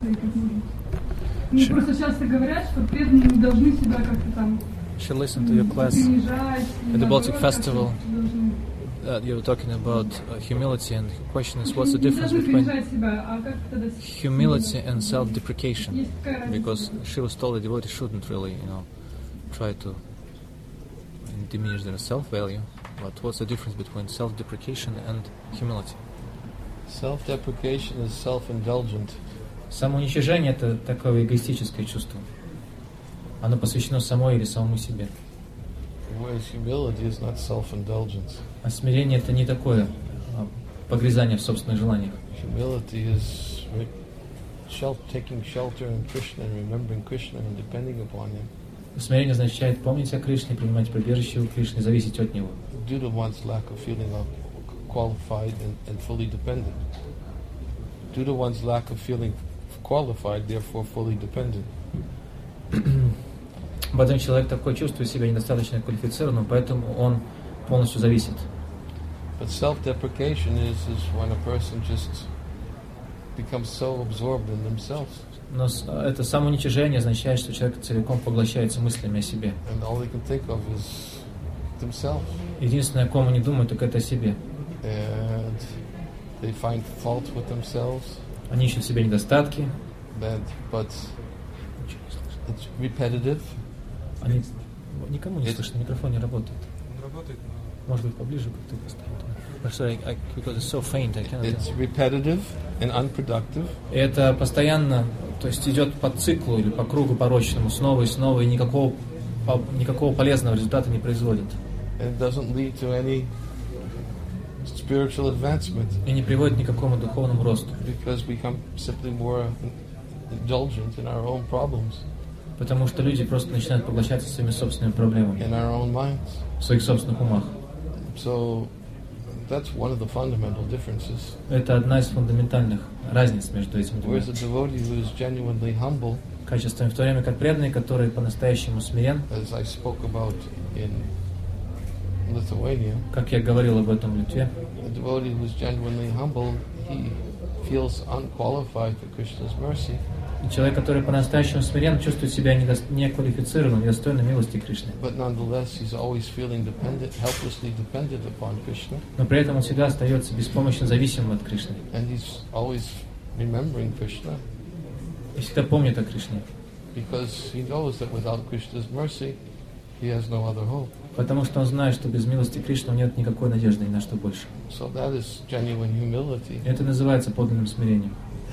Мне просто часто говорят, что преданные не должны себя как-то там She listened to your class принижать. at the Baltic Festival. You were talking about humility, and the question is, what's the difference between humility and self-deprecation? Because she was told that devotees shouldn't really, try to diminish their self-value. But what's the difference between self-deprecation and humility? Self-deprecation is self-indulgent. Самоуничижение — это такое эгоистическое чувство. Оно посвящено самой или самому себе. Whereas humility is not self-indulgence. А смирение — это не такое погрязание в собственных желаниях. Humility is taking shelter in Krishna and remembering Krishna and depending upon Him. Смирение означает помнить о Кришне, принимать прибежище у Кришны, зависеть от Него. Due to one's lack of feeling qualified and fully dependent. Due to one's lack of feeling qualified, therefore fully dependent. Потом человек такой чувствует себя недостаточно квалифицированным, поэтому он полностью зависит. But self-deprecation is when a person just becomes so absorbed in themselves. Но это самоуничижение означает, что человек целиком поглощается мыслями о себе. And all they can think of is themselves. Единственное, о ком они думают, так это о себе. And they find fault with themselves. Они ищут в себе недостатки. But it's repetitive. Они никому не слышно, микрофон не работает. Он работает, но... Может быть, поближе как-то поставить. Sorry, because it's so faint, I cannot. It's repetitive and unproductive. И это постоянно, то есть идет по циклу или по кругу порочному, снова и снова, и никакого полезного результата не производит. And it doesn't lead to any spiritual advancement. И не приводит ни к какому духовному росту. Because we become simply more indulgent in our own problems. Потому что люди просто начинают поглощаться своими собственными проблемами. In our own minds. В своих собственных умах. So that's one of the fundamental differences. Это одна из фундаментальных разниц между этими двумя. Whereas a devotee who is genuinely humble, качествами, в то время как преданный, который по-настоящему смирен, as I spoke about in Lithuania, как я говорил об этом в Литве, a devotee who is genuinely humble, he feels unqualified for Krishna's mercy. Человек, который по-настоящему смирен, чувствует себя неквалифицированным, недостойным милости Кришны. Но при этом он всегда остается беспомощно зависимым от Кришны. И всегда помнит о Кришне. Потому что он знает, что без милости Кришны нет никакой надежды ни на что больше. Это называется подлинным смирением.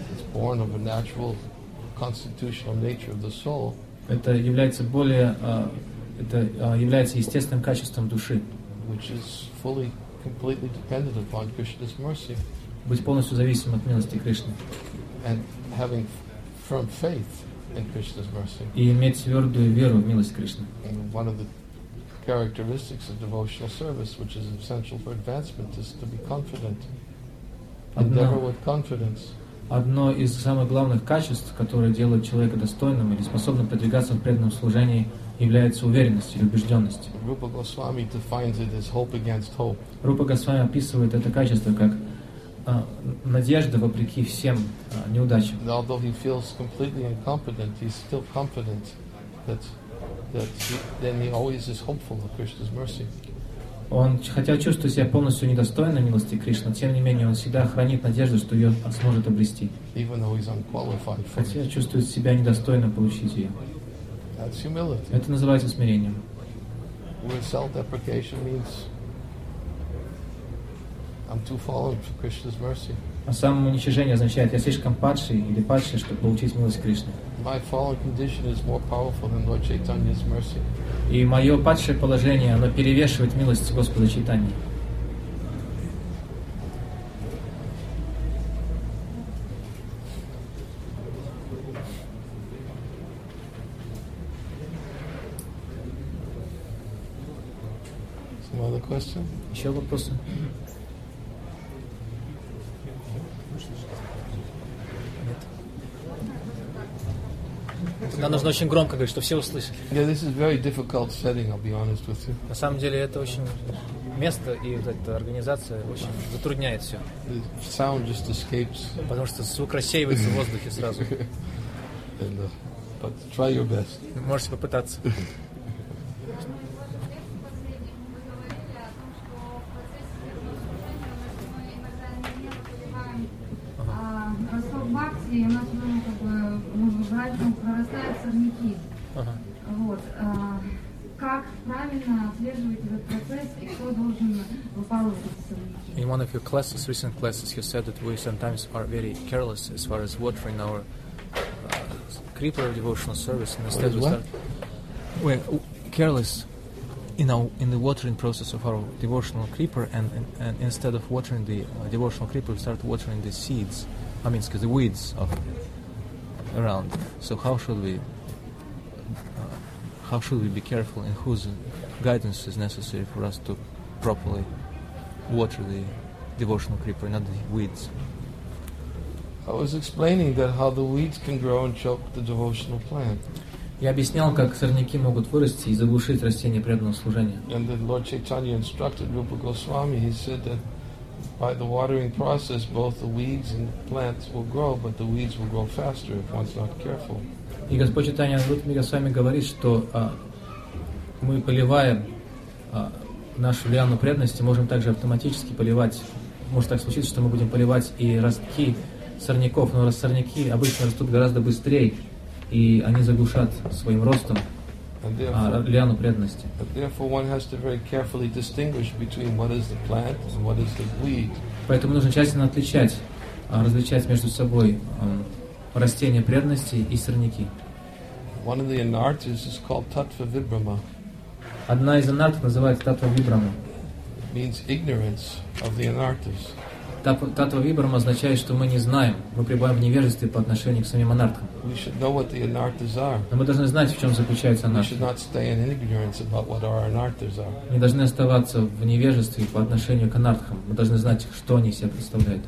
Constitutional nature of the soul. Это является является естественным качеством души. Which is fully, completely dependent upon Krishna's mercy. Быть полностью зависимым от милости Кришны. And having firm faith in Krishna's mercy. И иметь твердую веру в милость Кришны. And one of the characteristics of devotional service, which is essential for advancement, is to be confident. Endeavor with confidence. Одно из самых главных качеств, которое делает человека достойным или способным продвигаться в преданном служении, является уверенность или убежденность. Rupa Goswami defines it as hope against hope. Рупа Госвами описывает это качество как надежда вопреки всем неудачам. Although he feels completely incompetent, he's still confident that then he always is hopeful of Krishna's mercy. Он, хотя чувствует себя полностью недостойным милости Кришны, тем не менее он всегда хранит надежду, что ее сможет обрести. Хотя чувствует себя недостойным получить ее. Это называется смирением. А самоуничижение означает, я слишком падший или падший, чтобы получить милость Кришны. И мое падшее положение, оно перевешивает милость Господа Чайтаньи. Еще вопросы? Нам нужно очень громко говорить, чтобы все услышали. Yeah, this is very difficult setting, I'll be honest with you. На самом деле это очень место и вот эта организация очень затрудняет все. The sound just escapes. Потому что звук рассеивается в воздухе сразу. But try your best. Можете попытаться. Росток бхакти, у нас прорастают сорняки. Вот. Как правильно отслеживать этот процесс и кто должен выпалывать эти сорняки? In one of your classes, recent classes, you said that we sometimes are very careless as far as watering our creeper devotional service, and instead we start. We're careless in the watering process of our devotional creeper, and instead of watering the devotional creeper, we start watering the seeds. I mean, the weeds around. So how should we be careful, and whose guidance is necessary for us to properly water the devotional creeper, not the weeds? I was explaining that how the weeds can grow and choke the devotional plant. Я объяснял, как сорняки могут вырасти и заглушить растения преданного служения. And then Lord Chaitanya instructed Rupa Goswami. He said that by the watering process, both the weeds and the plants will grow, but the weeds will grow faster if one's not careful. И Господь Чайтанья Госвами говорит, что мы, поливая нашу лиану преданности, можем также автоматически поливать. Может так случиться, что мы будем поливать и ростки сорняков, но сорняки обычно растут гораздо быстрее, и они заглушат своим ростом лиану преданности. Поэтому нужно тщательно различать между собой растения преданности и сорняки. Одна из анартх называется Татва Вибрама. Татва Вибрама означает, что мы не знаем, мы пребываем в невежестве по отношению к самим анарткам. Но мы должны знать, в чем заключается анартха. Не должны оставаться в невежестве по отношению к анартхам. Мы должны знать, что они себя представляют.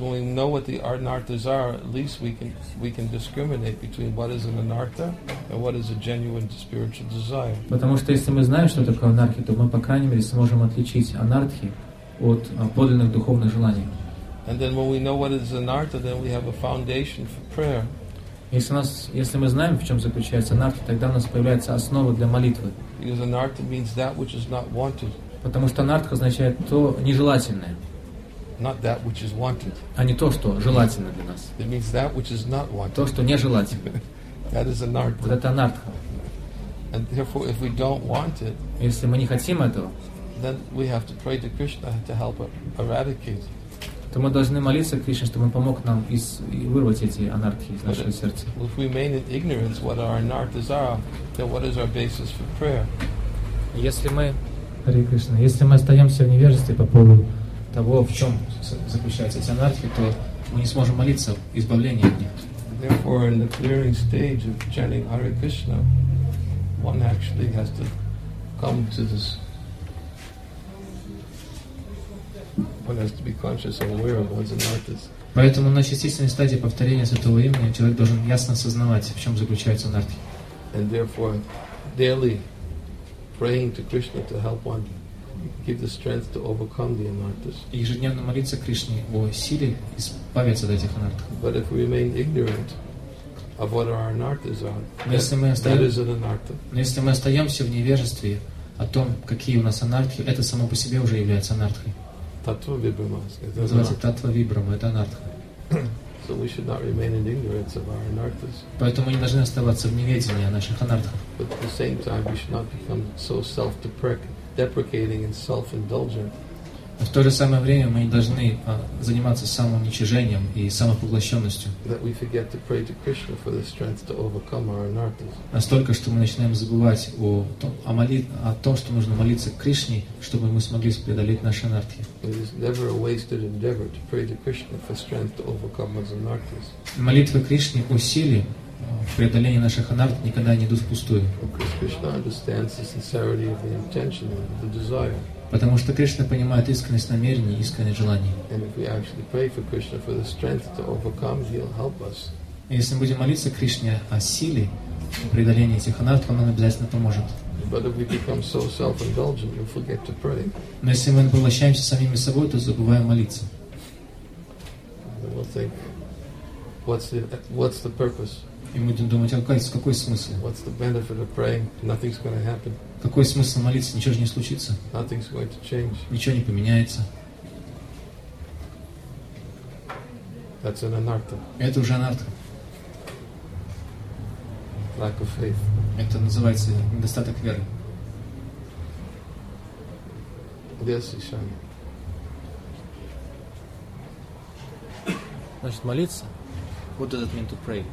Потому что если мы знаем, что такое анархи, то мы, по крайней мере, сможем отличить анархи от подлинных духовных желаний. And then when we know what is anartha, then we have a foundation for prayer. Если мы знаем, в чем заключается анархи, тогда у нас появляется основа для молитвы. Because anartha means that which is not wanted. Потому что анартха означает то нежелательное. Not that which is wanted. А не то, что желательно для нас. It means that which is not wanted. То, что нежелательно. That is anartha. Вот это анартха. And therefore, if we don't want it, если мы не хотим этого, then we have to pray to Krishna to help eradicate. То мы должны молиться Кришне, чтобы Он помог нам вырвать эти анархии из нашего сердца. Если мы остаемся в невежестве по поводу того, в чем заключаются эти анархии, то мы не сможем молиться избавления от них. Therefore, in the clearing stage of chanting Hare Krishna, one actually has to come to this. One has to be conscious and aware of one's anarthas. Поэтому на частичной стадии повторения святого имени человек должен ясно осознавать, в чем заключаются анархи. And therefore, daily praying to Krishna to help one give the strength to overcome the anarthas. И ежедневно молиться Кришне о силе избавиться от этих анархов. But if we remain ignorant of what our anarthas are, that is an anartha. Но если мы остаемся в невежестве о том, какие у нас анархи, это само по себе уже является анархой. Татва Вибрама. Называется Татва Вибрама, это анартха. So we should not remain in ignorance of our anarthas. Поэтому мы не должны оставаться в неведении о наших анартхах. But at the same time, we should not become so self-deprecating and self-indulgent. В то же самое время мы не должны заниматься самоуничижением и самопоглощенностью. Настолько, что мы начинаем забывать о том, что нужно молиться к Кришне, чтобы мы смогли преодолеть наши анархии. Молитва Кришне о силе в преодолении наших анарх никогда не идут впустую. Потому что Кришна понимает искренность намерений и искренность желаний. И если мы будем молиться Кришне о силе в преодолении этих анарх, Он нам обязательно поможет. But if we become so self-indulgent, we forget to pray. Но если мы поглощаемся самими собой, то забываем молиться. We'll think, what's the purpose? И мы будем думать, какой смысл? What's the benefit of praying? Nothing's going to happen. Какой смысл молиться? Ничего же не случится. Nothing's going to change. Ничего не поменяется. That's an anartha. Это уже анарта. Lack of faith. Это называется недостаток веры. Yes, Ishan. Значит, молиться. What does it mean to pray?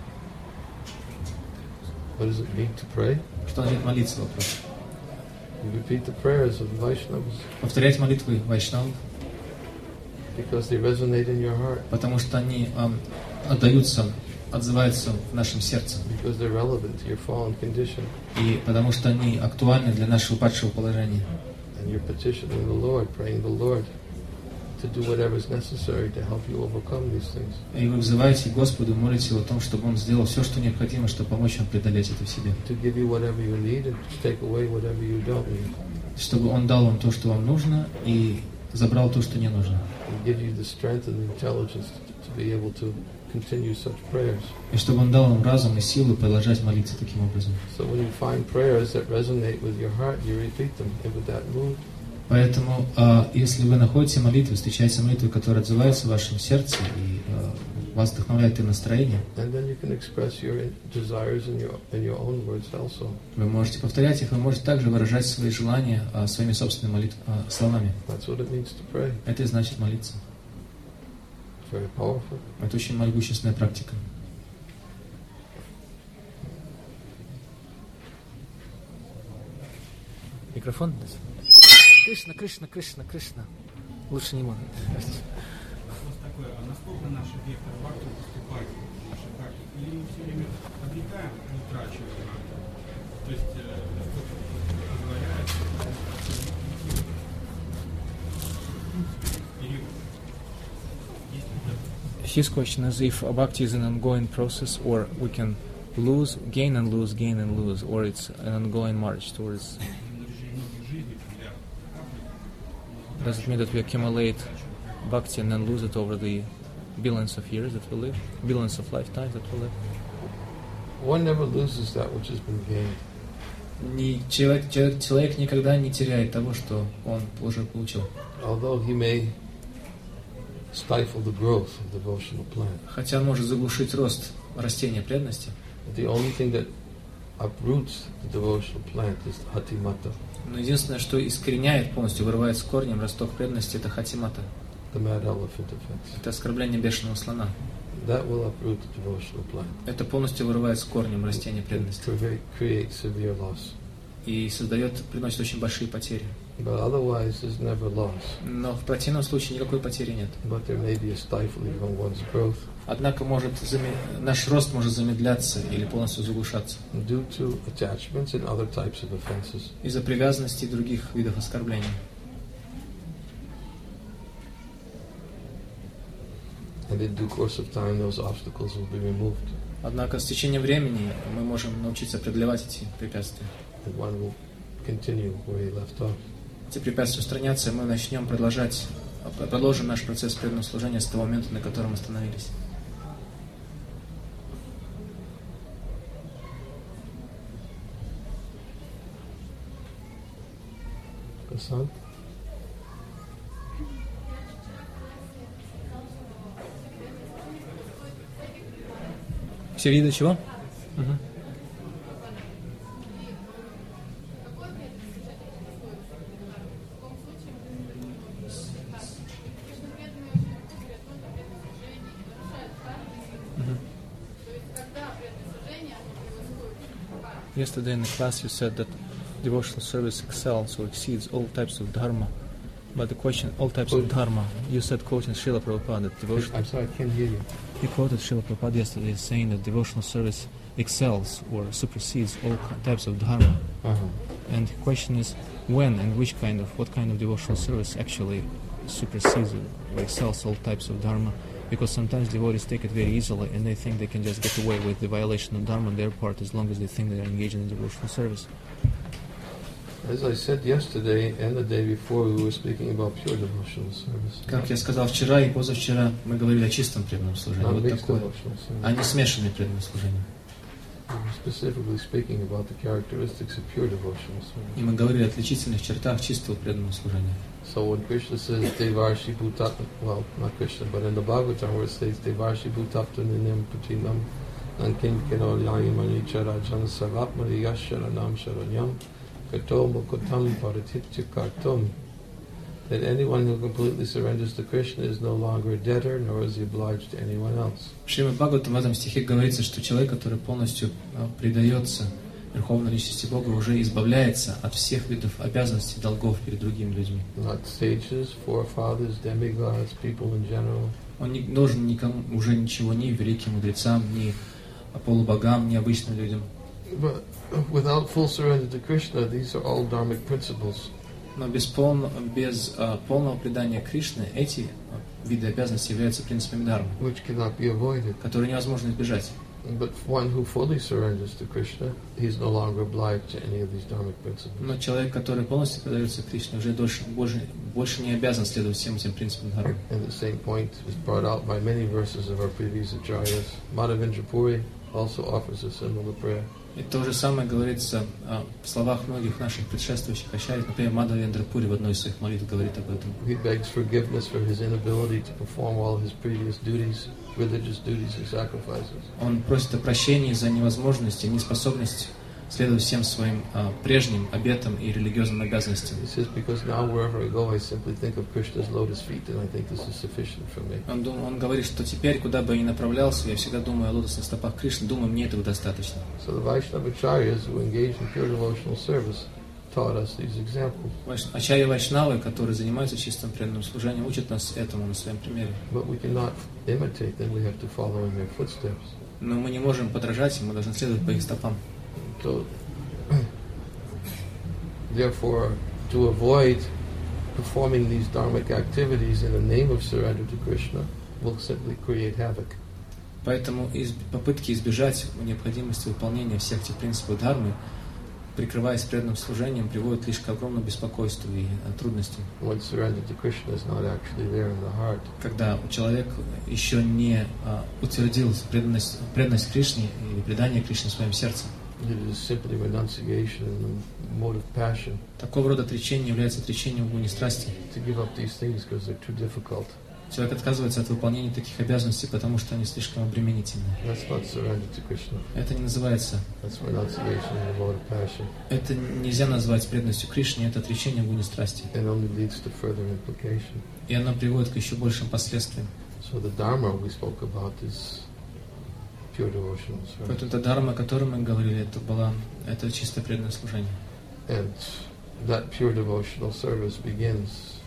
What does it mean to pray? Что значит молиться? Вопрос. You repeat the prayers of the Vaishnavas. Повторять молитвы вайшнавов. Because they resonate in your heart. Потому что они отзываются в нашем сердце. Because they're relevant to your fallen condition. И потому что они актуальны для нашего падшего положения. And you're petitioning the Lord, praying the Lord to do whatever is necessary to help you overcome these things. И вы взываете Господу, молитесь Его о том, чтобы Он сделал все, что необходимо, чтобы помочь вам преодолеть это в себе. To give you whatever you need and to take away whatever you don't need. Чтобы Он дал вам то, что вам нужно, и забрал то, что не нужно. And give you the strength and the intelligence to be able to continue such prayers. И чтобы Он дал вам разум и силу продолжать молиться таким образом. So when you find prayers that resonate with your heart, you repeat them with that mood. Поэтому, если вы находите молитвы, встречаете молитвы, которые отзываются в вашем сердце и вас вдохновляют и настроение, вы можете повторять их, вы можете также выражать свои желания своими собственными словами. Это и значит молиться. Это очень могущественная практика. Микрофон? Кришна, Кришна, Кришна, Кришна. Лучше не можно. Вопрос такой, а насколько наши вектор бхакти поступает в нашей практике? Или мы все время обретаем, утрачиваем бхакти? То есть, насколько позволяет период? His question is if bhakti is an ongoing process, or we can gain and lose, or it's an ongoing march towards. Does it mean that we accumulate bhakti and then lose it over the billions of years that we live, billions of lifetimes that we live? One never loses that which has been gained. Человек никогда не теряет того, что он уже получил. Although he may stifle the growth of the devotional plant. Хотя он может заглушить рост растения преданности. The only thing that uproots the devotional plant is hatimata. Но единственное, что искореняет полностью, вырывает с корнем росток преданности, это хатимата. The mad elephant offense. Это оскорбление бешеного слона. That will uproot the devotional plant. Это полностью вырывает с корнем растение преданности. Create severe loss. И приносит очень большие потери. But otherwise, there's never loss. Но в противном случае никакой потери нет. But there may be a stifling of one's growth. Однако наш рост может замедляться или полностью заглушаться. Due to attachments and other types of offenses. Из-за привязанности и других видов оскорблений. And in due course of time, those obstacles will be removed. Однако с течением времени мы можем научиться преодолевать эти препятствия. And one will continue where he left off. Эти препятствия устранятся, и мы продолжим наш процесс преданного служения с того момента, на котором остановились. Hasan? Все виды чего? Угу. Yesterday in the class you said that devotional service excels or exceeds all types of dharma. But the question, all types of dharma, you said quoting Srila Prabhupada that devotional... I'm sorry, I can't hear you. You quoted Srila Prabhupada yesterday saying that devotional service excels or supersedes all types of dharma. And the question is, when and what kind of devotional service actually supersedes or excels all types of dharma? Because sometimes devotees take it very easily and they think they can just get away with the violation of dharma on their part as long as they think they are engaged in devotional service. As I said yesterday and the day before, we were speaking about pure devotional service. Как я сказал вчера и позавчера, мы говорили о чистом преданном служении. Not Вот mixed такое, devotional service. а не смешанное преданное служение. We were specifically speaking about the characteristics of pure devotional И service. мы говорили о отличительных чертах чистого преданного служения. So when Krishna says Devarshi Bhutata, well, not Krishna, but in the Bhagavatam where it says Devarshi Bhutata Ninyam Putinam Nankin Kino Yayamani Charajan Savatmari Yasharanam Sharanyam Katom Kotam Paratitya Kartum, that anyone who completely surrenders to Krishna is no longer a debtor, nor is he obliged to anyone else. В Шримад Бхагаватам в этом стихе говорится, что человек, который полностью предается Верховной Личности Бога, уже избавляется от всех видов обязанностей, долгов перед другими людьми. Not sages, forefathers, demigods, people in general. Он не должен никому уже ничего, ни великим мудрецам, ни полубогам, ни обычным людям. But without full surrender to Krishna, these are all dharmic principles. Но без полного предания Кришне эти виды обязанностей являются принципами дхармы, Which cannot be avoided. которые невозможно избежать. But one who fully surrenders to Krishna, he is no longer obliged to any of these dharmic principles. Но человек, который полностью предается Кришне, уже больше не обязан следовать всем этим принципам дхармы. And the same point is brought out by many verses of our previous acharyas. Madhavendra Puri also offers a similar prayer. И то же самое говорится в словах многих наших предшествующих ачарьев. Например, Мадхавендра Пури в одной из своих молитв говорит об этом. He begs forgiveness for his inability to perform all his previous duties, religious duties and sacrifices. Он просит о прощении за невозможность и неспособность следовать всем своим прежним обетам и религиозным обязанностям. He says, because now wherever I go, I simply think of Krishna's lotus feet, and I think this is sufficient for me. Он говорит, что теперь, куда бы я ни направлялся, я всегда думаю о лотосных стопах Кришны, думаю, мне этого достаточно. So the Vaishnava acharyas who engage in pure devotional service taught us these examples. Ачарья Вайшнавы, которые занимаются чистым преданным служением, учат нас этому на своем примере. But we cannot imitate them, we have to follow in their footsteps. Но мы не можем подражать им, мы должны следовать по их стопам. So, therefore, to avoid performing these dharmic activities in the name of surrender to Krishna will simply create havoc. Поэтому попытки избежать необходимости выполнения всех этих принципов дхармы, прикрываясь преданным служением, приводят лишь к огромному беспокойству и трудностям. When surrender to Krishna is not actually there in the heart. Когда человек еще не утвердил преданность Кришне или предание Кришне в своем сердце. It is simply renunciation in the mode of passion. Такого рода отречение является отречением в гуне страсти. To give up these things because they're too difficult. Человек отказывается от выполнения таких обязанностей, потому что они слишком обременительны. That's not surrender to Krishna. Это не называется. That's renunciation in the mode of passion. Это нельзя назвать преданностью Кришне, это отречение в гуне страсти. It only leads to further implication. И оно приводит к еще большим последствиям. So the Dharma we spoke about is pure devotional service. Поэтому та дхарма, о которой мы говорили, это чисто преданное служение. And that pure devotional service begins,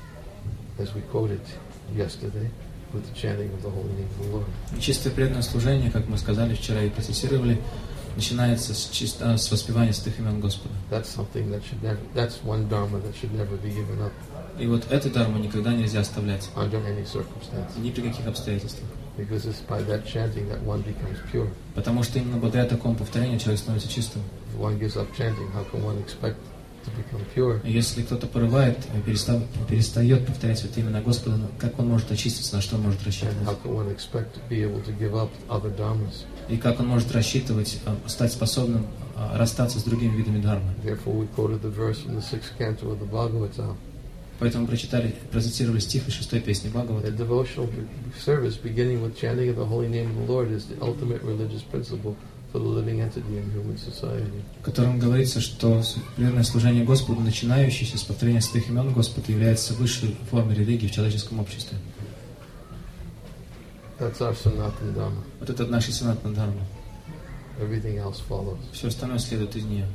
as we quoted yesterday, with the chanting of the holy name of the Lord. И чистое преданное служение, как мы сказали вчера и процитировали, начинается с воспевания святых имен Господа. That's something that should never. That's one dharma that should never be given up. И вот эту дхарму никогда нельзя оставлять, Under any circumstance. ни при каких обстоятельствах. Because it's by that chanting that one becomes pure. Потому что именно благодаря такому повторению человек становится чистым. If one gives up chanting, how can one expect to become pure? И если кто-то порывает, перестает повторять святые имена Господа, как он может очиститься, на что он может And рассчитывать? how can one expect to be able to give up other dharmas? И как он может рассчитывать, стать способным расстаться с другими видами дхармы? Therefore, we quoted the verse from the 6th canto of the Bhagavatam. Поэтому процитировали стих из 6-й песни Бхагавата. The devotional service, beginning with chanting of the holy name of the Lord, is the ultimate religious principle for the living entity in human society. В котором говорится, что преданное служение Господу, начинающееся с повторения святых имен Господа, является высшей формой религии в человеческом обществе. That's our Sanatana Dharma. Вот это наша санатана дхарма. Everything else follows. Все остальное следует из нее.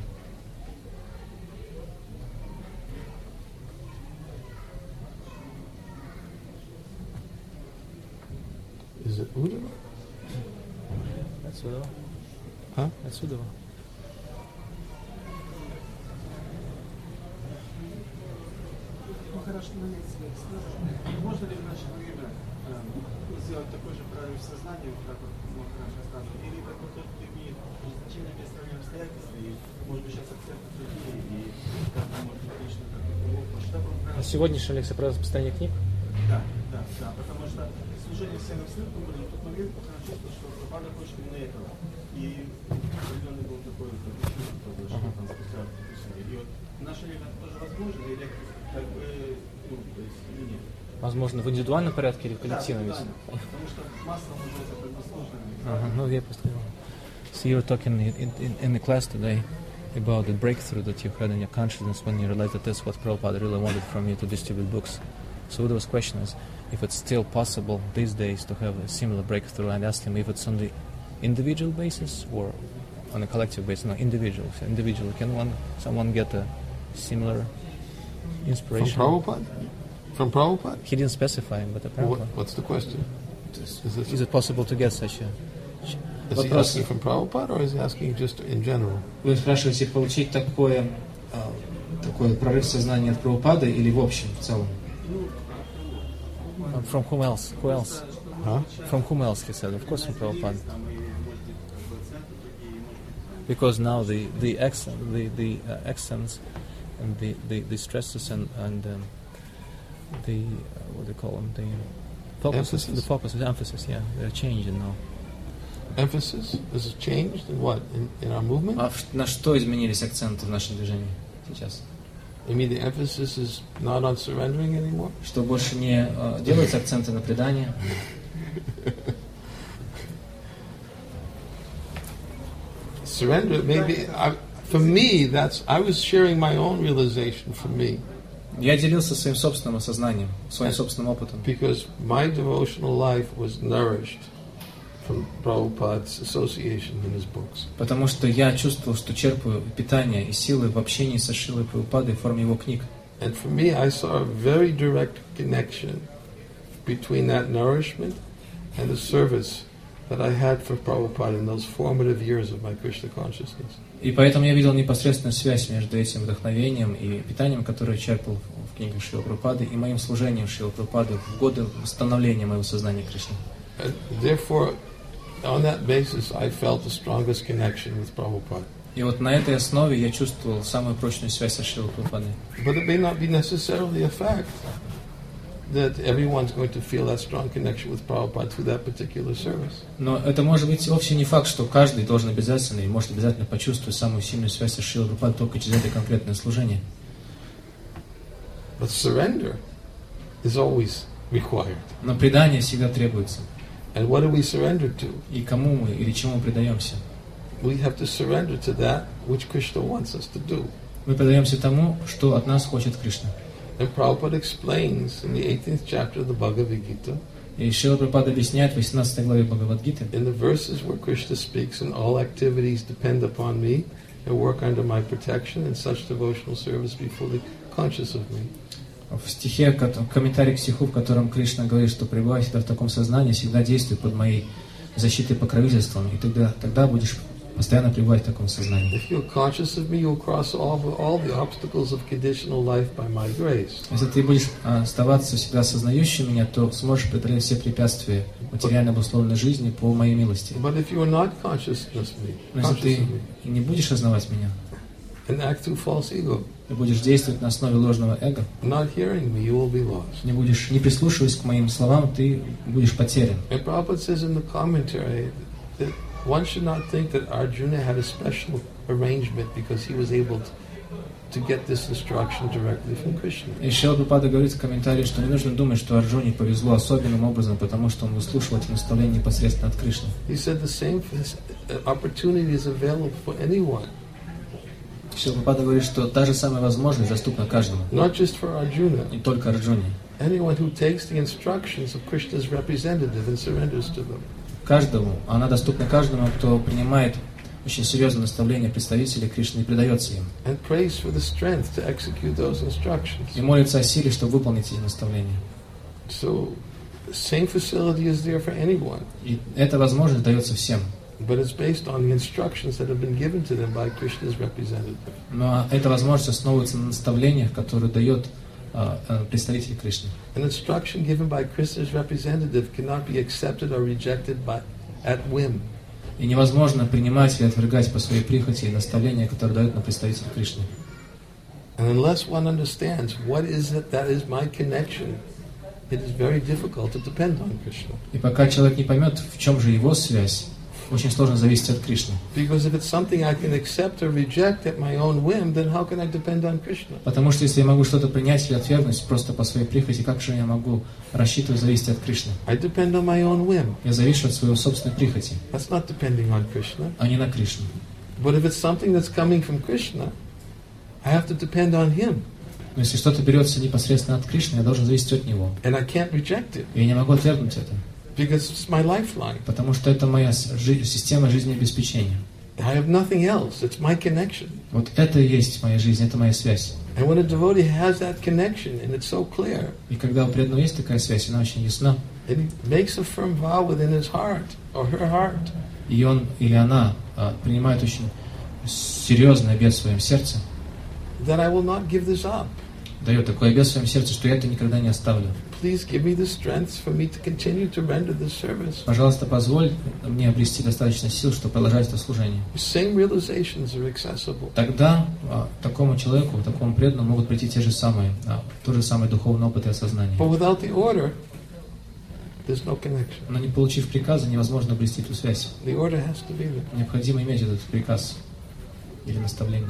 Is it Uddhava? Отсюда. Huh? Отсюда. Ну хорошо, на лекции скажешь, можно ли в наше время сделать такой же прорыв сознания, как вот мы хорошо рассказывали, или это имеет значение место обстоятельств, и может быть сейчас акценты другие, и как мы можем сегодняшняя лекция про распространение книг? Да, потому что служение всем абсолютно было на тот момент, пока я чувствовал, что Прабхупада хочет именно этого. И определенный был такой причина, что там спустя писание. И вот наша лекция тоже возможно, или как бы, то есть, нет. Возможно, в индивидуальном порядке или в коллективном? Да, потому что массово уже это как бы сложно. Ну, я понял. So you were talking in the class today about the breakthrough that you had in your consciousness when you realized that that's what Prabhupada really wanted from you, to distribute books. So there was question is if it's still possible these days to have a similar breakthrough, and asked him if it's on the individual basis or on a collective basis. No, individual. Can someone get a similar inspiration? From Prabhupada? From Prabhupada? He didn't specify, but apparently. What's the question? Is it possible to get such a... Is he asking from Prabhupada or is he asking just in general? Вы спрашиваете, получить такое прорыв сознания от Прабхупады или в общем, в целом? From whom else? Who else? Huh? From whom else, he said. Of course from Prabhupada. Because now the accents and the stresses and the what do you call them? The focus, the emphasis, yeah, they're changing now. Emphasis? Is it changed in what? In our movement? А на что изменились акценты в нашем движении сейчас? You mean the emphasis is not on surrendering anymore? Что больше не делаются акценты на предании? Surrender, maybe, for me, I was sharing my own realization for me. Я делился своим собственным осознанием, своим собственным опытом. Because my devotional life was nourished from Prabhupada's association in his books. Потому что я чувствовал, что черпаю питание и силы в общении со Шрилой Прабхупадой в форме его книг. And for me, I saw a very direct connection between that nourishment and the service that I had for Prabhupada in those formative years of my Krishna consciousness. И поэтому я видел непосредственную связь между этим вдохновением и питанием, которое я черпал в книгах Шрилы Прабхупады, и моим служением Шрилы Прабхупады в годы восстановления моего сознания Кришны. Therefore, on that basis, I felt the strongest connection with Prabhupada. И вот на этой основе я чувствовал самую прочную связь со Шрилой Прабхупадой. But it may not be necessarily a fact that everyone's going to feel that strong connection with Prabhupada through that particular service. Но это может быть вовсе не факт, что каждый должен обязательно и может обязательно почувствовать самую сильную связь со Шрилой Прабхупадой только через это конкретное служение. But surrender is always required. Но предание всегда требуется. And what do we surrender to? И кому мы или чему предаемся? We have to surrender to that which Krishna wants us to do. Мы предаемся тому, что от нас хочет Кришна. And Prabhupada explains in the 18th chapter of the Bhagavad Gita, И Шрила Прабхупада объясняет в 18 главе Бхагавад-гиты, in the verses where Krishna speaks, and all activities depend upon me and work under my protection, and such devotional service be fully conscious of me. в стихе, комментарий к стиху, в котором Кришна говорит, что пребывай всегда в таком сознании, всегда действуй под моей защитой и покровительством, и тогда будешь постоянно пребывать в таком сознании. If you're conscious of me, you'll cross all the obstacles of conditional life by my grace. Если ты будешь оставаться всегда осознающим меня, то сможешь преодолеть все препятствия материально обусловленной жизни по моей милости. But if you are not conscious of me, Но если ты не будешь осознавать меня, and act through false ego, ты будешь действовать на основе ложного эго, not hearing me, you will be lost. не прислушиваясь к моим словам, ты будешь потерян. And Prabhupada says in the commentary that one should not think that Arjuna had a special arrangement because he was able to get this instruction directly from Krishna. И Шрила Прабхупада говорит в комментарии, что не нужно думать, что Арджуне повезло особенным образом, потому что он выслушивал эти наставления непосредственно от Кришны. He said the same opportunity is available for anyone. Шрила Прабхупада говорит, что та же самая возможность доступна каждому, Not just for Arjuna. не только Арджуне. Anyone who takes the instructions of Krishna's representative and surrenders to them. Каждому, она доступна каждому, кто принимает очень серьезное наставление представителей Кришны и предается им. And prays for the strength to execute those instructions. И молится о силе, чтобы выполнить эти наставления. So, the same facility is there for anyone. И эта возможность дается всем. But it's based on the instructions that have been given to them by Krishna's representative. Но эта возможность основывается на наставлениях, которые дает представитель Кришны. An instruction given by Krishna's representative cannot be accepted or rejected at whim. И невозможно принимать или отвергать по своей прихоти наставления, которые дает нам представитель Кришны. And unless one understands what is it that is my connection, it is very difficult to depend on Krishna. И пока человек не поймет, в чем же его связь, очень сложно зависеть от Кришны. Because if it's something I can accept or reject at my own whim, then how can I depend on Krishna? Потому что если я могу что-то принять или отвергнуть просто по своей прихоти, как же я могу рассчитывать зависеть от Кришны? I depend on my own whim. Я завишу от своего собственной прихоти, That's not depending on Krishna. а не на Кришну. But if it's something that's coming from Krishna, I have to depend on Him. Но если что-то берется непосредственно от Кришны, я должен зависеть от Него. And I can't reject it. И я не могу отвергнуть это. Because it's my lifeline. Потому что это моя система жизнеобеспечения. I have nothing else. It's my connection. Вот это и есть моя жизнь, это моя связь. And when a devotee has that connection, and it's so clear, И когда у преданного есть такая связь, она очень ясна, and he makes a firm vow within his heart or her heart, и он или она принимает очень серьезный обет в своем сердце, that I will not give this up. дает такой обет в своем сердце, что я это никогда не оставлю. Please give me the strength for me to continue to render this service. Пожалуйста, позволь мне обрести достаточно сил, чтобы продолжать это служение. Same realizations are accessible. Тогда такому человеку, такому преданному могут прийти тот же самый духовный опыт и осознание. But without the order, there's no connection. Но не получив приказа, невозможно обрести эту связь. The order has to be there. Необходимо иметь этот приказ или наставление.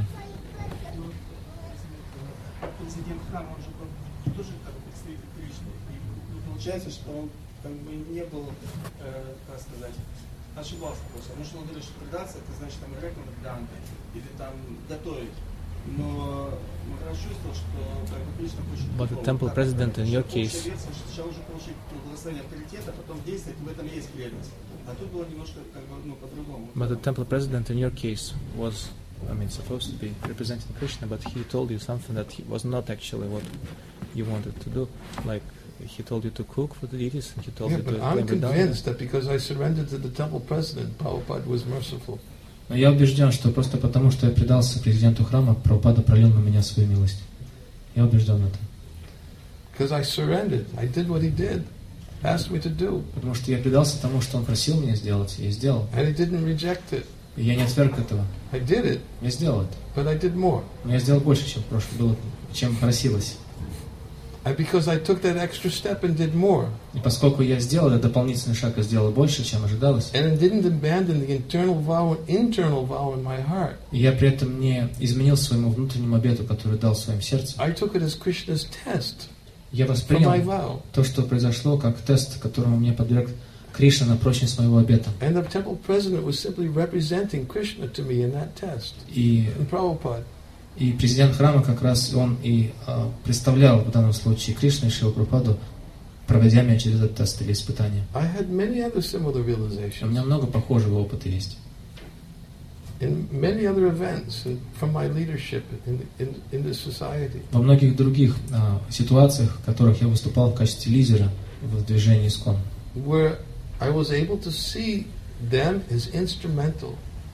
Президент храма, он же тоже как бы представитель Кришны. И получается, что он как бы не был, как сказать, ошибался просто. Потому что он говорит, что предаться, это значит там играть на варианты или там готовить. Но Махарадж чувствовал, что как бы Кришна хочет... But the temple president in your case... Сначала уже получить благословение авторитета, потом действовать, в этом есть преданность. А тут было немножко как бы, по-другому. But the temple president in your case was, supposed to be representing Krishna, but he told you something that was not actually what you wanted to do. Like, he told you to cook for the deities, and he told you to but I'm claim convinced that because I surrendered to the temple president, Prabhupada was merciful. Но я убежден, что просто потому, что я предался президенту храма, Прабхупада пролил на меня свою милость. Я убежден в этом. Because I surrendered. I did what he did, asked me to do. Потому что я предался тому, что он просил меня сделать, и я сделал. And he didn't reject it. И я не отверг этого. I did it. Я сделал это. But I did more. Но я сделал больше, чем в прошлом было, чем просилось. And because I took that extra step and did more. И поскольку я сделал этот дополнительный шаг и сделал больше, чем ожидалось, And it didn't abandon the internal vow in my heart. и я при этом не изменил своему внутреннему обету, который дал в своем сердце, I took it as Krishna's test я for my воспринял vow. то, что произошло, как тест, которому мне подверг Кришна на прочность моего обета. And the temple president was simply representing Krishna to me in that test. И And Prabhupada. И президент храма как раз он и представлял в данном случае Кришну и Шрила Прабхупаду, проводя меня через этот тест или испытание. I had many other similar У realizations меня много похожего опыта есть. in many other events from my leadership in this society. Во многих других ситуациях, в которых я выступал в качестве лидера в движении ИСККОН, Where I was able to see them as instrumental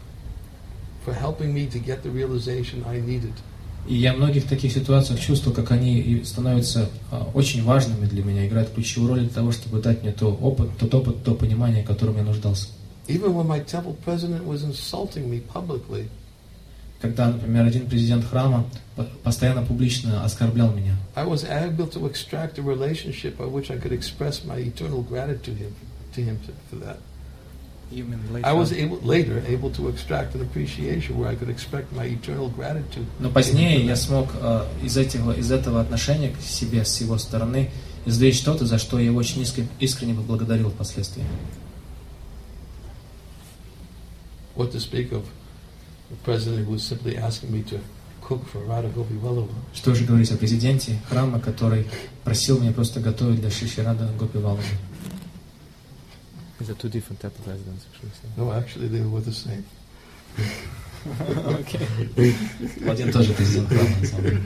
for helping me to get the realization I needed. и я в многих таких ситуациях чувствовал, как они и становятся очень важными для меня, играют ключевую роль для того, чтобы дать мне тот опыт, то понимание, которым я нуждался. Even when my temple president was insulting me publicly, Когда, например, один президент храма постоянно публично оскорблял меня, I was able to extract a relationship by which I could express my eternal gratitude to him for that. Even later. I was later able to extract an appreciation where I could express my eternal gratitude. но позднее я смог из этого отношения к себе с его стороны извлечь что-то, за что я его очень искренне поблагодарил впоследствии. What to speak of the president who was simply asking me to cook for Radha Gopi Vallabha. Что же говорить о президенте храма, который просил меня просто готовить для Шри Рады Гопи Валлабхи? These are two different temple presidents, actually. No, actually they were the same. Okay. Один тоже президент храма, на самом деле.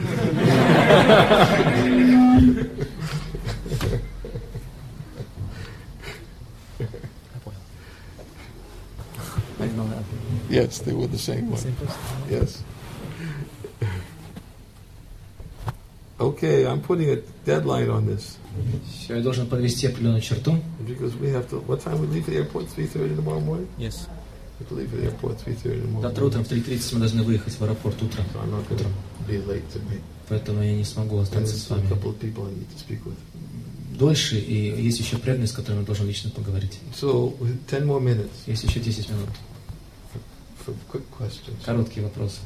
I didn't know that. Yes, they were the same one. Same person. Yes. Okay, I'm putting a deadline on this Все, я должен подвести определенную черту. because we have to. What time we leave the airport? 3:30 tomorrow morning. Yes. Завтра утром в 3:30 мы должны выехать в аэропорт утром. Поэтому я не смогу остаться с вами дольше, и есть еще преданные, с которыми я должен лично поговорить. Есть еще 10 минут. Короткие вопросы.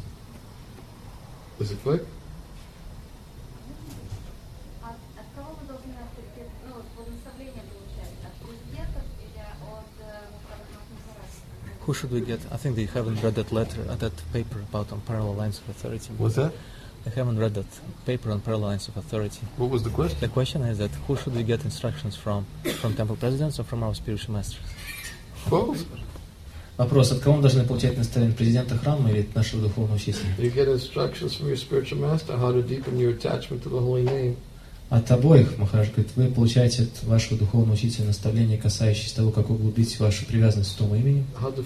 Who should we get? I think they haven't read that letter, that paper about on parallel lines of authority. What's that? They haven't read that paper on parallel lines of authority. What was the question? The question is that who should we get instructions from temple presidents or from our spiritual masters? Both. Вопрос: от кого мы должны получать наставление, президента храма или от нашего духовного учителя? You get instructions from your spiritual master how to deepen your attachment to the holy name. От обоих, Махарадж говорит, вы получаете от вашего духовного учителя наставления, касающиеся того, как углубить вашу привязанность к тому имени,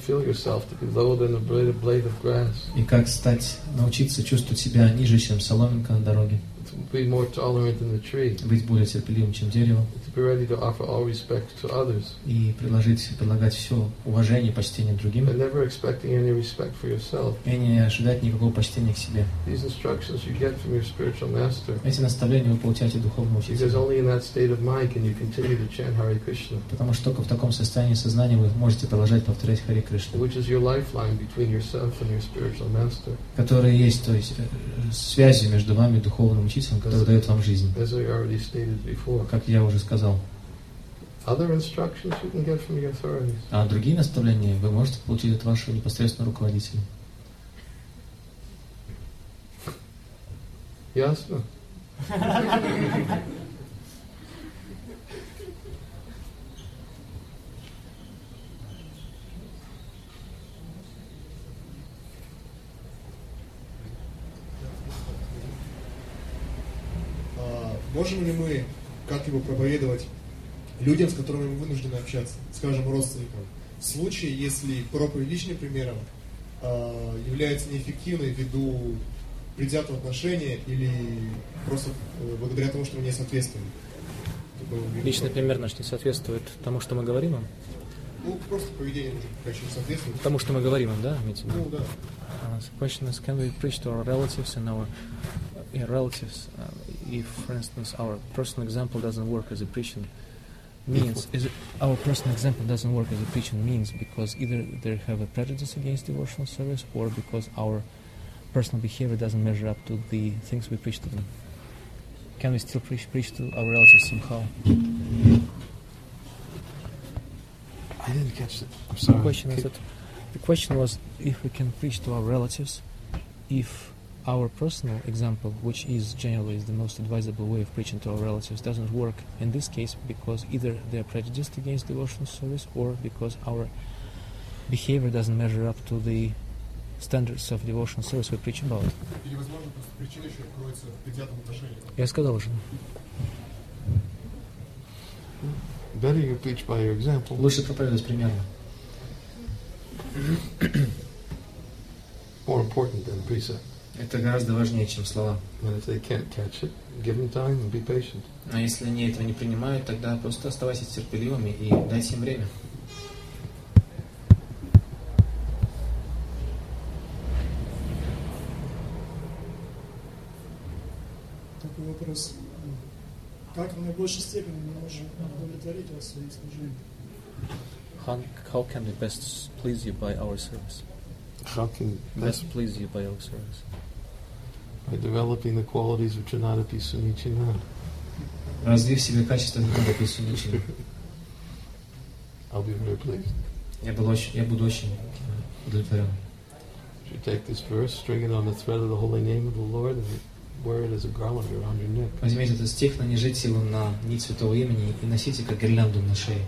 и как научиться чувствовать себя ниже, чем соломинка на дороге, быть более терпеливым, чем дерево, и предлагать все уважение и почтение другим, и не ожидать никакого почтения к себе. Эти наставления вы получаете от духовного учителя. Потому что только в таком состоянии сознания вы можете продолжать повторять Харе Кришна, которая есть, то есть связью между вами и духовным учителем, который дает вам жизнь. Как я уже сказал. А другие наставления вы можете получить от вашего непосредственного руководителя. Ясно? Можем ли мы как-либо проповедовать людям, с которыми мы вынуждены общаться, скажем, родственникам, в случае, если проповедь личным примером является неэффективной ввиду предвзятого отношения или просто благодаря тому, что мы не соответствуем? Личный пример наш не соответствует тому, что мы говорим им? Ну, просто поведение может, конечно, не соответствует. Тому, что мы говорим им, да? Ну, да. The question is, can we preach to our relatives and our relatives if, for instance, our personal example doesn't work as a preaching means? Our personal example doesn't work as a preaching means because either they have a prejudice against devotional service or because our personal behavior doesn't measure up to the things we preach to them. Can we still preach to our relatives somehow? I didn't catch it. I'm sorry. The question was if we can preach to our relatives if our personal example, which is generally the most advisable way of preaching to our relatives, doesn't work in this case because either they are prejudiced against devotional service or because our behavior doesn't measure up to the standards of devotional service we preach about. Я сказал уже. Better you preach by your example. Лучше проповедовать примерно. More important than precept. Это гораздо важнее, чем слова. And if they can't catch it, give them time and be patient. А если они этого не принимают, тогда просто оставайтесь терпеливыми и дайте им время. Такой вопрос. Как в наибольшей степени мы можем удовлетворить вас в своих служениях? How can we best please you by our service? How can best please you by our service? By developing the qualities of Trinadapi Sunichina. Развив в себе качество Trinadapi Sunichina. I'll be very pleased. Я буду очень удовлетворен. You take this verse, string it on the thread of the holy name of the Lord, and wear it as a garland around your neck. Возьмите этот стих, нанижите его на нить святого имени и носите как гирлянду на шее.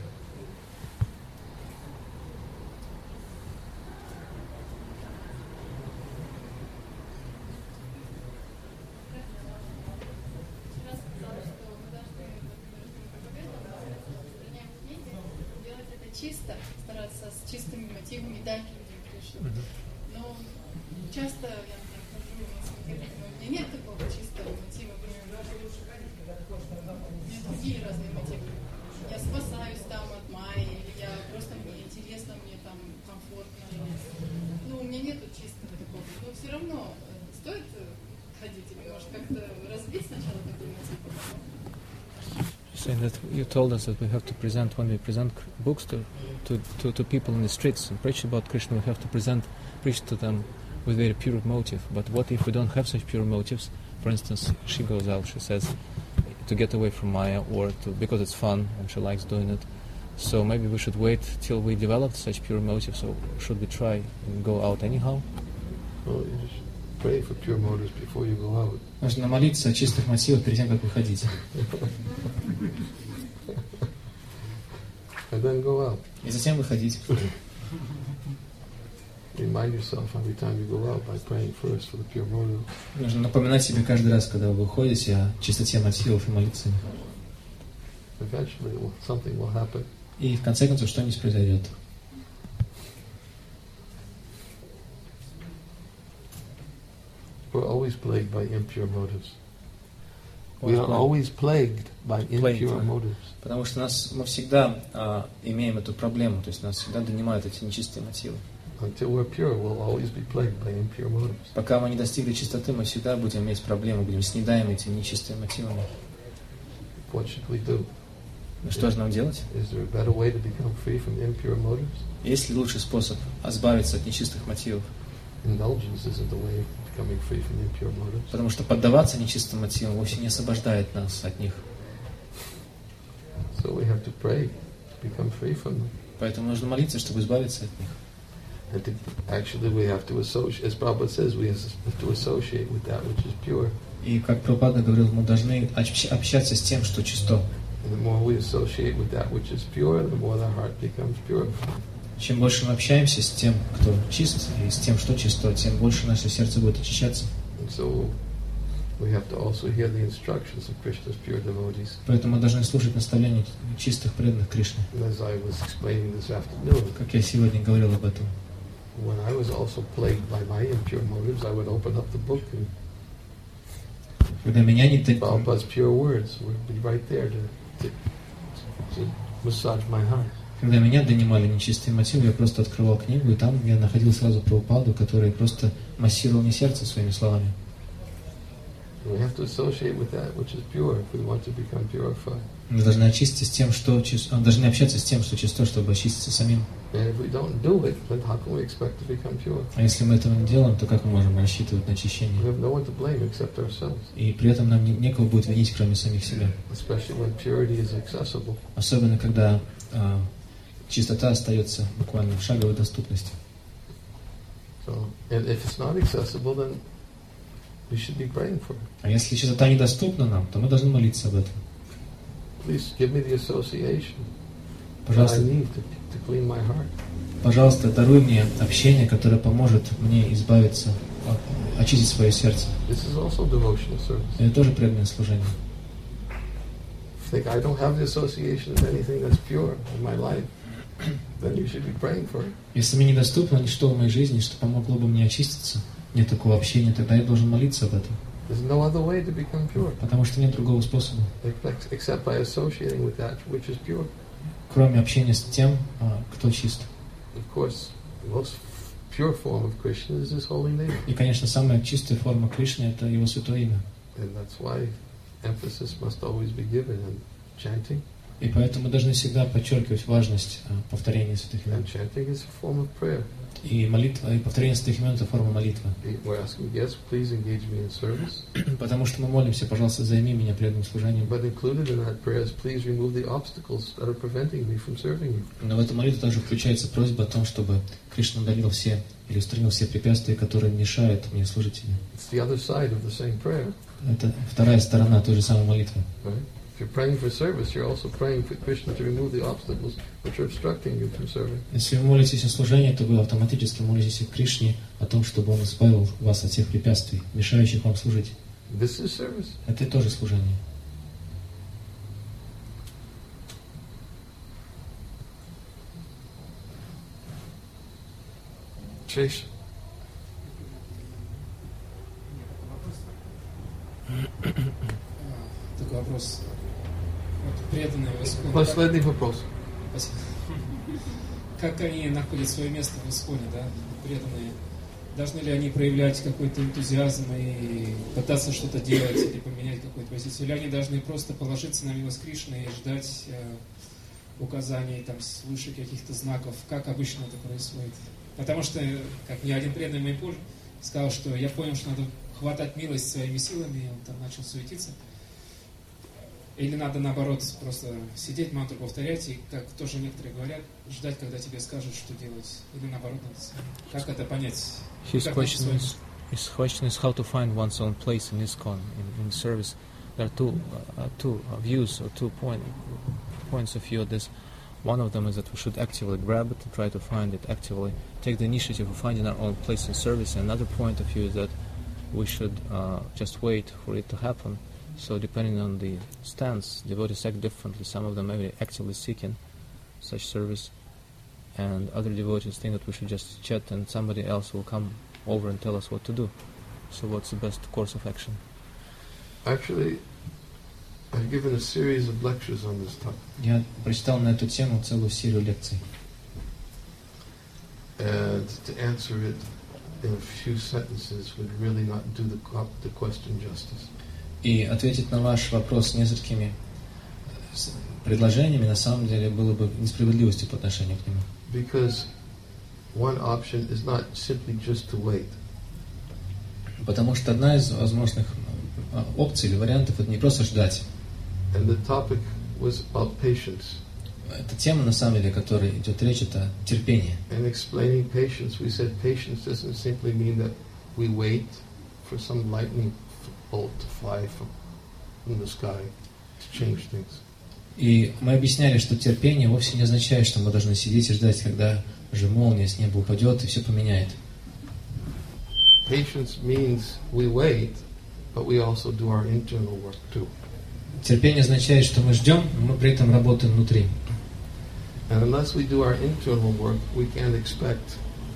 Чисто, стараться с чистыми мотивами дать людям Кришну. Но часто я хожу, у меня нет такого чистого мотива. У меня другие разные мотивы. Я спасаюсь там от Майи, или я просто мне интересно, мне там комфортно. все равно стоит ходить или может как-то разбить сначала такой мотив, потом? Saying that you told us that we have to present, when we present books to people in the streets and preach about Krishna, we have to preach to them with very pure motive. But what if we don't have such pure motives? For instance, she goes out, she says, to get away from Maya or because it's fun and she likes doing it. So maybe we should wait till we develop such pure motives, or should we try and go out anyhow? Well, you just pray for pure motives before you go out. Нужно молиться о чистых мотивах перед тем, как выходить. And then go out. И затем выходить. Remind yourself every time you go out by praying first for the pure motives. Нужно напоминать себе каждый раз, когда вы выходите, о чистоте мотивов и молиться. Eventually, something will happen. И в конце концов, что-нибудь произойдет. We're always plagued by impure motives. We are always plagued by impure motives. Потому что мы всегда имеем эту проблему, то есть нас всегда донимают эти нечистые мотивы. Until we're pure, we'll always be plagued by impure motives. Пока мы не достигли чистоты, мы всегда будем иметь проблемы, будем снедаемы этими нечистыми мотивами. What should we do? Что же нам делать? Is there a better way to become free from impure motives? Есть ли лучший способ избавиться от нечистых мотивов? Indulgence isn't the way of becoming free from impure motives. Потому что поддаваться нечистым мотивам вовсе не освобождает нас от них. So we have to pray to become free from them. Поэтому нужно молиться, чтобы избавиться от них. And actually we have to associate, as Prabhupada says, we have to associate with that which is pure. И как Прабхупада говорил, мы должны общаться с тем, что чисто. And the more we associate with that which is pure, the more the heart becomes purified. Чем больше мы общаемся с тем, кто чист, и с тем, что чисто, тем больше наше сердце будет очищаться. And so we have to also hear the instructions of Krishna's pure devotees. Поэтому мы должны слушать наставления чистых преданных Кришны. As I was explaining this afternoon, как я сегодня говорил об этом. When I was also plagued by my impure motives, I would open up the book and когда меня не Prabhupada's pure words would be right there to massage my heart. Когда меня донимали нечистые мотивы, я просто открывал книгу, и там я находил сразу Прабхупаду, который просто массировал мне сердце своими словами. We have to associate with that which is pure if we want to become purified. Мы должны очиститься с тем, что должны общаться с тем, что чисто, чтобы очиститься самим. And if we don't do it, then how can we expect to become pure? А если мы этого не делаем, то как мы можем рассчитывать на очищение? We have no one to blame except ourselves. И при этом нам некого будет винить, кроме самих себя. Especially when purity is accessible. Особенно когда чистота остается буквально в шаговой доступности. So, and if it's not accessible, then we should be praying for it. А если чистота недоступна нам, то мы должны молиться об этом. Please give me the association that I need to clean my heart. Пожалуйста, даруй мне общение, которое поможет мне избавиться, очистить свое сердце. This is also devotional service. Это тоже преданное служение. If I don't have the association of anything that's pure in my life, then you should be praying for it. Если мне недоступно ничто в моей жизни, что помогло бы мне очиститься, нет такого общения, тогда я должен молиться об этом. There's no other way to become pure. Потому что нет другого способа. Except by associating with that which is pure. Кроме общения с тем, кто чист. Of course, the most pure form of Krishna is His holy name. И, конечно, самая чистая форма Кришны – это Его святое имя. And that's why emphasis must always be given on chanting. И поэтому мы должны всегда подчеркивать важность повторения святых имен. And chanting is a form of prayer. И молитва, и повторение святых имен – это форма молитвы. We're asking guests, please engage me in service. Потому что мы молимся, пожалуйста, займи меня преданным служением. But included in that prayer is, please remove the obstacles that are preventing me from serving you. Но в эту молитву также включается просьба о том, чтобы Кришна удалил все или устранил все препятствия, которые мешают мне служить Ему. It's the other side of the same prayer. Это вторая сторона той же самой молитвы. Right? If you're praying for service, you're also praying for Krishna to remove the obstacles which are obstructing you from serving. Если вы молитесь о служении, то вы автоматически молитесь к Кришне о том, чтобы Он избавил вас от всех препятствий, мешающих вам служить. This is service. Это тоже служение. Chase. Такой вопрос. Вот преданные в Исконе. Последний вопрос. Спасибо. Как они находят свое место в Исконе, да? Преданные. Должны ли они проявлять какой-то энтузиазм и пытаться что-то делать или поменять какую-то позицию? Или они должны просто положиться на милость Кришны и ждать указаний там свыше каких-то знаков? Как обычно это происходит? Потому что, как мне один преданный Майпур сказал, что я понял, что надо хватать милость своими силами, и он там начал суетиться. Или надо, наоборот, просто сидеть, мантру повторять, и, как тоже некоторые говорят, ждать, когда тебе скажут, что делать. Или наоборот, надо... Как это понять? His question is how to find one's own place in ISKCON, in service. There are two views or 2 points of view of this. One of them is that we should actively grab it and try to find it, actively take the initiative of finding our own place in service. And another point of view is that we should just wait for it to happen. So depending on the stance, devotees act differently. Some of them may be actively seeking such service, and other devotees think that we should just chat and somebody else will come over and tell us what to do. So what's the best course of action? Actually, I've given a series of lectures on this topic. Я прочитал на эту тему целую серию лекций. And to answer it in a few sentences would really not do the question justice. И ответить на ваш вопрос несколькими предложениями на самом деле было бы несправедливостью по отношению к нему. Because one option is not simply just to wait. Потому что одна из возможных опций или вариантов — это не просто ждать. And the topic was about patience. Эта тема, на самом деле, о которой идет речь, это терпение. And explaining patience, we said patience doesn't simply mean that we wait for some lightning bolt to fly from the sky to change things. И мы объясняли, что терпение вовсе не означает, что мы должны сидеть и ждать, когда же молния с неба упадет и все поменяет. Patience means we wait, but we also do our internal work too. Терпение означает, что мы ждем, но мы при этом работаем внутри. And unless we do our internal work, we can't expect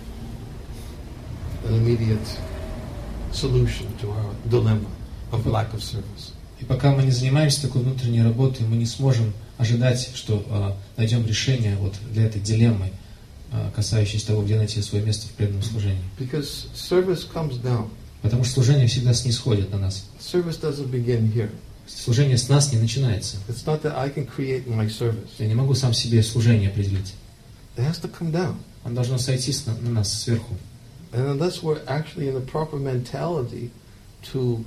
an immediate solution to our dilemma of lack of service. И пока мы не занимаемся такой внутренней работой, мы не сможем ожидать, что найдем решение вот для этой дилеммы, касающейся того, где найти свое место в преданном служении. Because service comes down. Потому что служение всегда снисходит на нас. Service doesn't begin here. Служение с нас не начинается. It's not that I can create my service. Я не могу сам себе служение определить. It has to come down. Оно должно сойти на нас сверху. And unless we're actually in the proper mentality to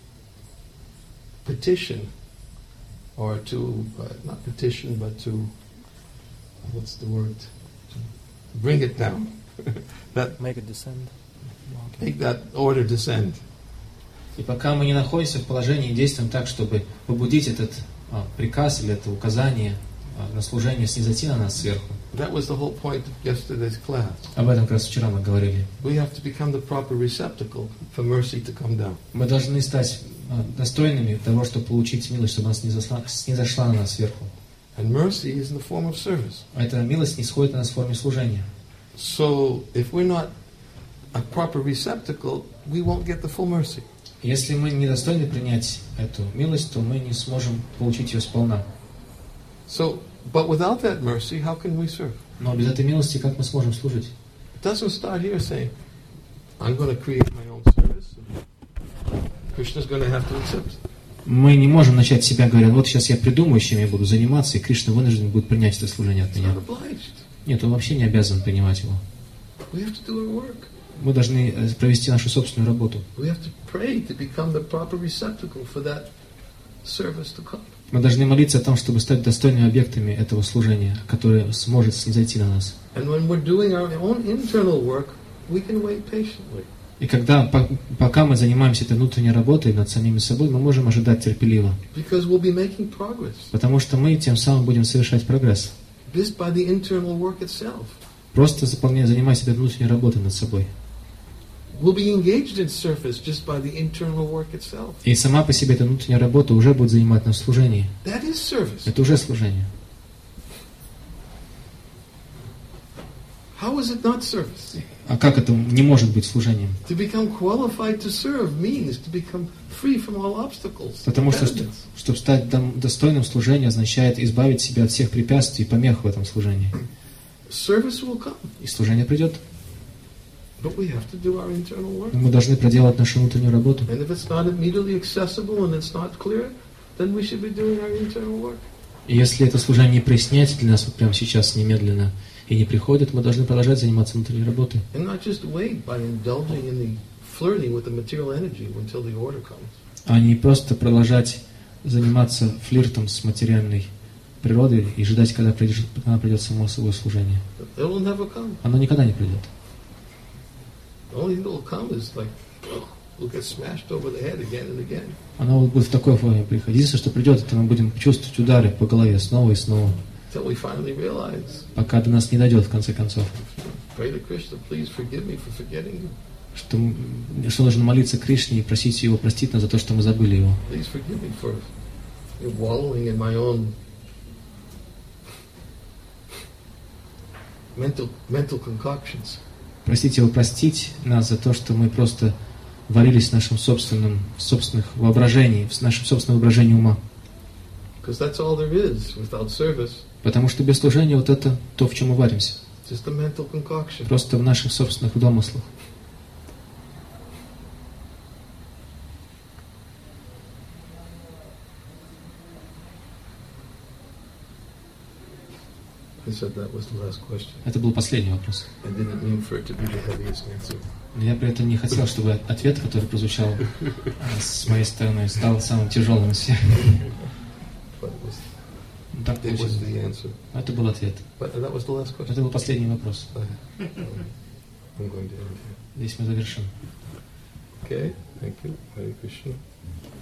petition, or to, not petition, but to, what's the word? To bring it down. That make it descend. Make that order descend. И пока мы не находимся в положении и действуем так, чтобы побудить этот приказ или это указание на служение снизойти на нас сверху. That was the whole point of yesterday's class. Об этом как раз вчера мы говорили. We have to become the proper receptacle for mercy to come down. Мы должны стать достойными того, чтобы получить милость, чтобы она снизошла на нас сверху. And mercy is in the form of service. А эта милость нисходит на нас в форме служения. So if we're not a proper receptacle, we won't get the full mercy. Если мы недостойны принять эту милость, то мы не сможем получить ее сполна. So, but without that mercy, how can we serve? Но без этой милости как мы сможем служить? It doesn't start here saying, I'm going to create my own service, and Krishna's going to have to accept it. Мы не можем начать себя, говоря, вот сейчас я придумаю, чем я буду заниматься, и Кришна вынужден будет принять это служение от меня. Нет, он вообще не обязан принимать его. We have to do our work. Мы должны провести нашу собственную работу. We have to pray to become the proper receptacle for that service to come. Мы должны молиться о том, чтобы стать достойными объектами этого служения, которое сможет снизойти на нас. And when we're doing our own internal work, we can wait patiently. И когда, пока мы занимаемся этой внутренней работой над самими собой, мы можем ожидать терпеливо. Because we'll be making progress. Потому что мы тем самым будем совершать прогресс. Just by the internal work itself. Просто занимаясь этой внутренней работой над собой. We'll be engaged in service just by the internal work itself. И сама по себе эта внутренняя работа уже будет занимать нас в служении. That is service. Это уже служение. How is it not service? А как это не может быть служением? To become qualified to serve means to become free from all obstacles. Потому что, чтобы стать достойным служения, означает избавить себя от всех препятствий и помех в этом служении. Service will come. И служение придет. But we have to do our internal work. Но мы должны проделать нашу внутреннюю работу. And if it's not immediately accessible and it's not clear, then we should be doing our internal work. И если это служение не проясняется для нас вот прямо сейчас немедленно и не приходит, мы должны продолжать заниматься внутренней работой. And not just wait by indulging in the flirting with the material energy until the order comes. А не просто продолжать заниматься флиртом с материальной природой и ждать, когда придет само собой служение. It will never come. Оно никогда не придет. The only thing that will come is like, we'll get smashed over the head again and again. Оно будет в такой форме приходить. Единственное, что придет, это мы будем чувствовать удары по голове снова и снова. Till we finally realize. Пока до нас не дойдет, в конце концов. Pray to Krishna, please forgive me for forgetting you. Что нужно молиться Кришне и просить Его простить нас за то, что мы забыли Его. Please forgive me for wallowing in my own mental concoctions. Простите Его простить нас за то, что мы просто варились в нашем собственных воображении, в нашем собственном воображении ума. Because that's all there is without service. Потому что без служения вот это то, в чем мы варимся. Just a mental concoction. Просто в наших собственных домыслах. Это был последний вопрос. Но я при этом не хотел, чтобы ответ, который прозвучал с моей стороны, стал самым тяжелым из всех. Так получилось. Это был ответ. Это был последний вопрос. Здесь мы завершим. Okay, thank you. Hare Krishna.